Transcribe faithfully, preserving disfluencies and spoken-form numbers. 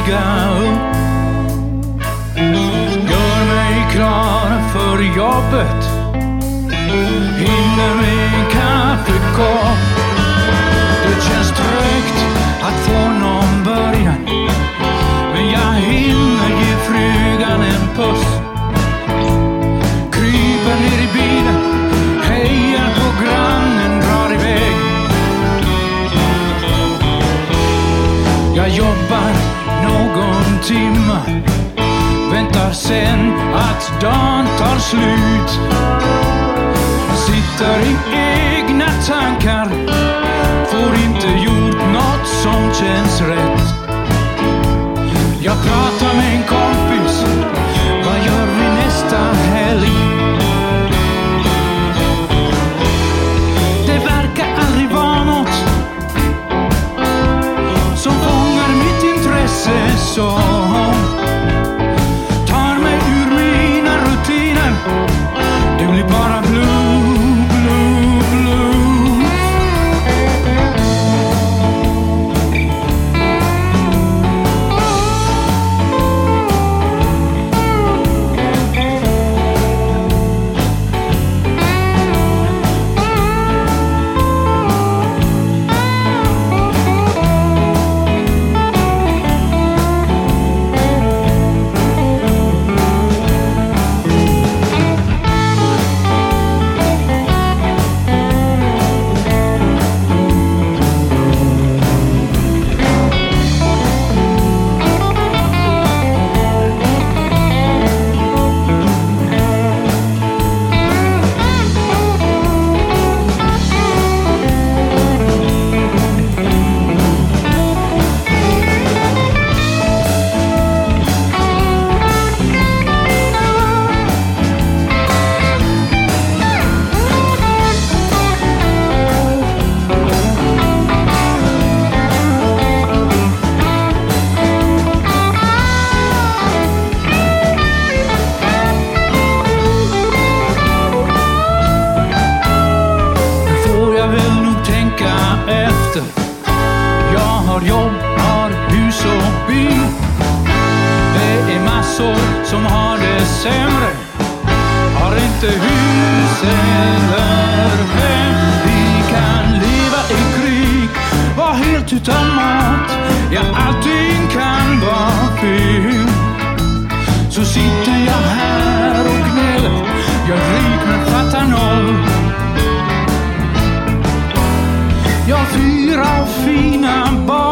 stiga upp. Gör mig klar för jobbet. Hinner med en kaffekopp. Det känns tryggt att få någon början. Men jag hinner ge frugan en puss. Kryper ner i bilen. Hejar på grannen, drar iväg. Jag jobbar någon timme. Väntar sen att dagen tar slut. Sitter i egna tankar. Får inte gjort något som känns rätt. Jag pratar med en kompis. Vad gör vi nästa helg? Det verkar aldrig vara något som fångar mitt intresse så. Tar mig ur mina rutiner. Det blir bara blue, blue, blue. Som har det sämre har inte hus eller hem. Vi kan leva i krig, vara helt utan mat. Ja, allting kan vara fel. Så sitter jag här och gnäller. Jag är rik men fattar noll. Jag har fyra fina barn.